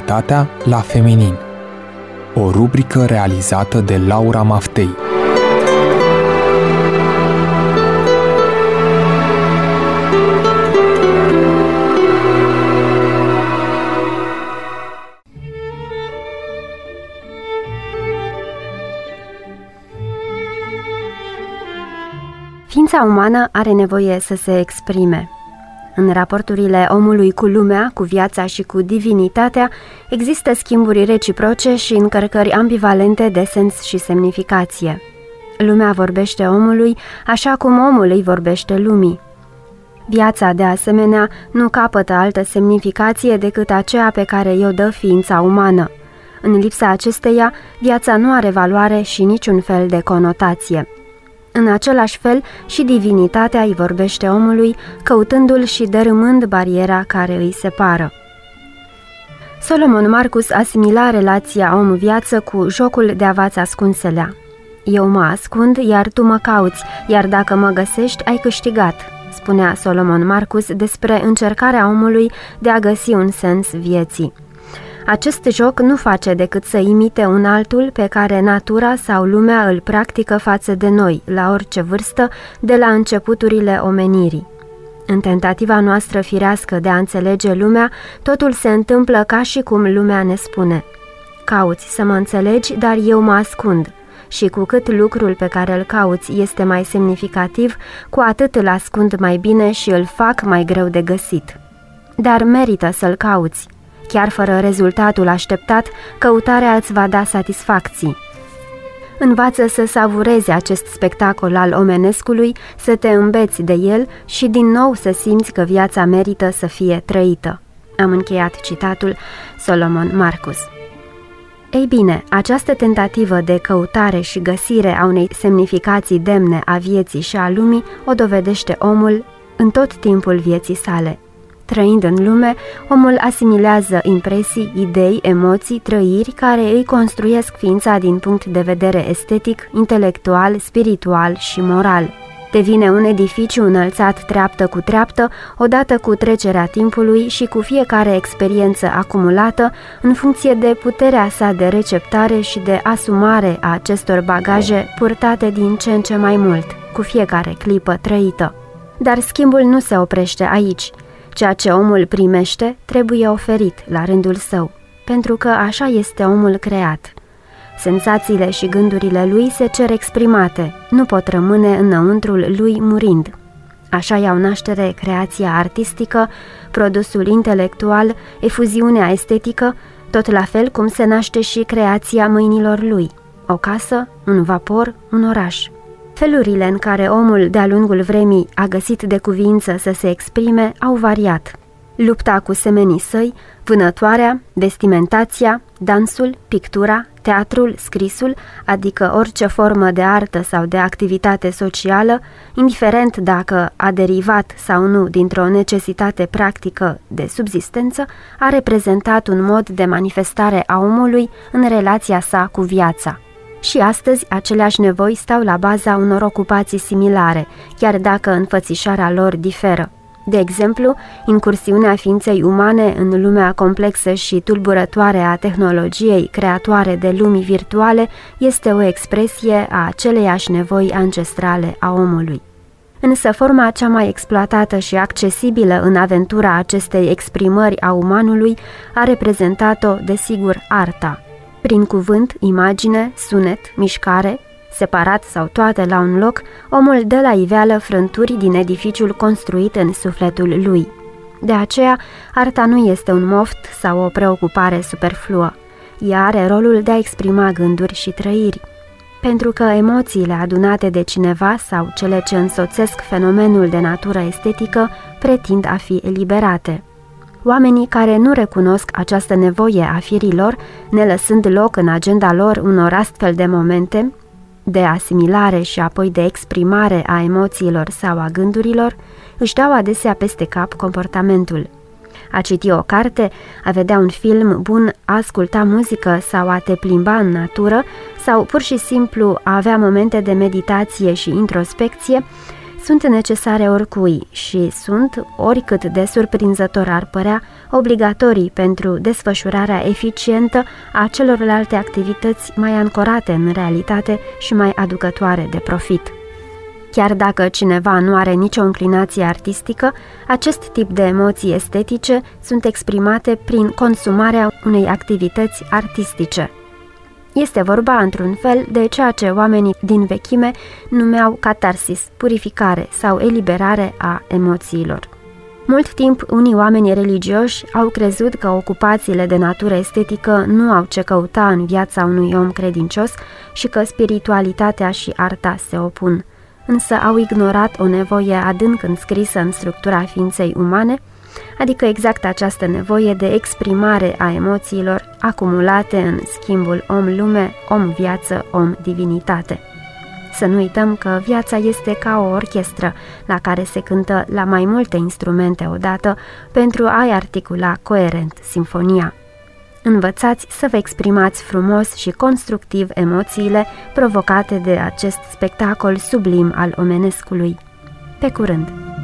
sexualitatea la feminin. O rubrică realizată de Laura Maftei. Ființa umană are nevoie să se exprime. În raporturile omului cu lumea, cu viața și cu divinitatea, există schimburi reciproce și încărcări ambivalente de sens și semnificație. Lumea vorbește omului așa cum omul îi vorbește lumii. Viața, de asemenea, nu capătă altă semnificație decât aceea pe care i-o dă ființa umană. În lipsa acesteia, viața nu are valoare și niciun fel de conotație. În același fel, și divinitatea îi vorbește omului, căutându-l și dărâmând bariera care îi separă. Solomon Marcus asimila relația om-viață cu jocul de avați ascunselea. Eu mă ascund, iar tu mă cauți, iar dacă mă găsești, ai câștigat, spunea Solomon Marcus despre încercarea omului de a găsi un sens vieții. Acest joc nu face decât să imite un altul pe care natura sau lumea îl practică față de noi, la orice vârstă, de la începuturile omenirii. În tentativa noastră firească de a înțelege lumea, totul se întâmplă ca și cum lumea ne spune: cauți să mă înțelegi, dar eu mă ascund. Și cu cât lucrul pe care îl cauți este mai semnificativ, cu atât îl ascund mai bine și îl fac mai greu de găsit. Dar merită să-l cauți. Chiar fără rezultatul așteptat, căutarea îți va da satisfacții. Învață să savurezi acest spectacol al omenescului, să te îmbeți de el și din nou să simți că viața merită să fie trăită. Am încheiat citatul Solomon Marcus. Ei bine, această tentativă de căutare și găsire a unei semnificații demne a vieții și a lumii o dovedește omul în tot timpul vieții sale. Trăind în lume, omul asimilează impresii, idei, emoții, trăiri care îi construiesc ființa din punct de vedere estetic, intelectual, spiritual și moral. Devine un edificiu înălțat treaptă cu treaptă, odată cu trecerea timpului și cu fiecare experiență acumulată, în funcție de puterea sa de receptare și de asumare a acestor bagaje purtate din ce în ce mai mult, cu fiecare clipă trăită. Dar schimbul nu se oprește aici. Ceea ce omul primește trebuie oferit la rândul său, pentru că așa este omul creat. Senzațiile și gândurile lui se cer exprimate, nu pot rămâne înăuntrul lui murind. Așa iau naștere creația artistică, produsul intelectual, efuziunea estetică, tot la fel cum se naște și creația mâinilor lui, o casă, un vapor, un oraș. Felurile în care omul de-a lungul vremii a găsit de cuviință să se exprime au variat. Lupta cu semenii săi, vânătoarea, vestimentația, dansul, pictura, teatrul, scrisul, adică orice formă de artă sau de activitate socială, indiferent dacă a derivat sau nu dintr-o necesitate practică de subzistență, a reprezentat un mod de manifestare a omului în relația sa cu viața. Și astăzi aceleași nevoi stau la baza unor ocupații similare, chiar dacă înfățișarea lor diferă. De exemplu, incursiunea ființei umane în lumea complexă și tulburătoare a tehnologiei creatoare de lumi virtuale este o expresie a aceleiași nevoi ancestrale a omului. Însă forma cea mai exploatată și accesibilă în aventura acestei exprimări a umanului a reprezentat-o, desigur, arta. Prin cuvânt, imagine, sunet, mișcare, separat sau toate la un loc, omul dă la iveală frânturi din edificiul construit în sufletul lui. De aceea, arta nu este un moft sau o preocupare superfluă. Ea are rolul de a exprima gânduri și trăiri. Pentru că emoțiile adunate de cineva sau cele ce însoțesc fenomenul de natură estetică pretind a fi eliberate. Oamenii care nu recunosc această nevoie a firilor, ne lăsând loc în agenda lor unor astfel de momente de asimilare și apoi de exprimare a emoțiilor sau a gândurilor, își dau adesea peste cap comportamentul. A citi o carte, a vedea un film bun, a asculta muzică sau a te plimba în natură sau pur și simplu a avea momente de meditație și introspecție sunt necesare oricui și sunt, oricât de surprinzător ar părea, obligatorii pentru desfășurarea eficientă a celorlalte activități mai ancorate în realitate și mai aducătoare de profit. Chiar dacă cineva nu are nicio înclinație artistică, acest tip de emoții estetice sunt exprimate prin consumarea unei activități artistice. Este vorba, într-un fel, de ceea ce oamenii din vechime numeau catarsis, purificare sau eliberare a emoțiilor. Mult timp, unii oameni religioși au crezut că ocupațiile de natură estetică nu au ce căuta în viața unui om credincios și că spiritualitatea și arta se opun, însă au ignorat o nevoie adânc înscrisă în structura ființei umane, adică exact această nevoie de exprimare a emoțiilor acumulate în schimbul om-lume, om-viață, om-divinitate. Să nu uităm că viața este ca o orchestră la care se cântă la mai multe instrumente odată pentru a-i articula coerent simfonia. Învățați să vă exprimați frumos și constructiv emoțiile provocate de acest spectacol sublim al omenescului. Pe curând!